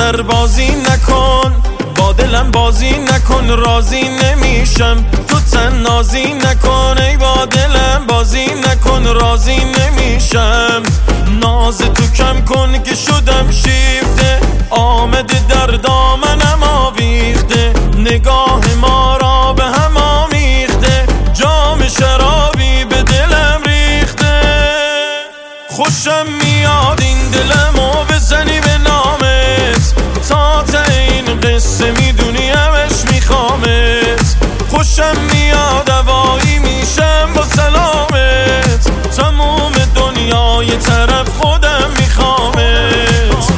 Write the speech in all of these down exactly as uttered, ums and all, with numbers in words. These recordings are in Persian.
دیگر بازی نکن، با دلم بازی نکن، راضی نمیشم تو تنازی نکن. ای با دلم بازی نکن، راضی نمیشم. ناز تو کم کن که شدم شیفته، آمده در دامنم آویخته. نگاه ما را به هم آمیخته، جام شرابی به دلم ریخته. خوشم میاد این دلمو بزنی به نامت، تا ته این قصه میدونی همش میخوامت. خوشم میاد هوایی میشم با سلامت، تموم دنیای طرف خودم میخوامت.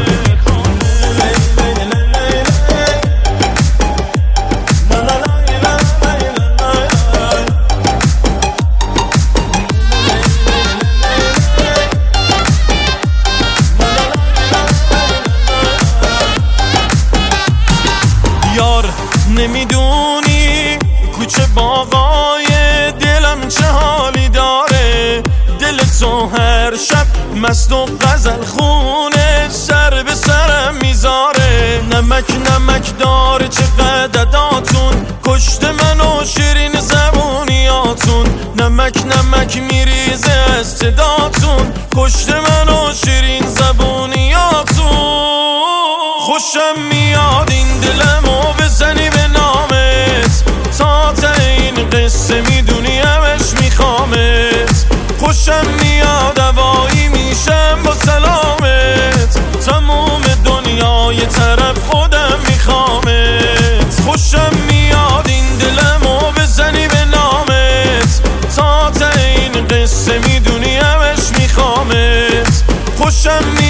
یار نمیدونی کوچه باغای دلم چه حالی داره، دل تو هر شب مست و غزل خونه سر به سرم میذاره. نمک نمک داره چقدر عداتون، کشت من و شیرین زبونیاتون. نمک نمک میریزه از صداتون، کشت من و شیرین زبونیاتون. خوشم میاد این دلمو بزنی به نامت، تا ته این قصه میدونی همش میخوامت. خوشم میاد هوایی میشم با سلامت، تموم دنیای طرف خودم میخوامت. خوشم میاد این دلمو بزنی به نامت، تا ته این قصه میدونی همش میخوامت. خوشم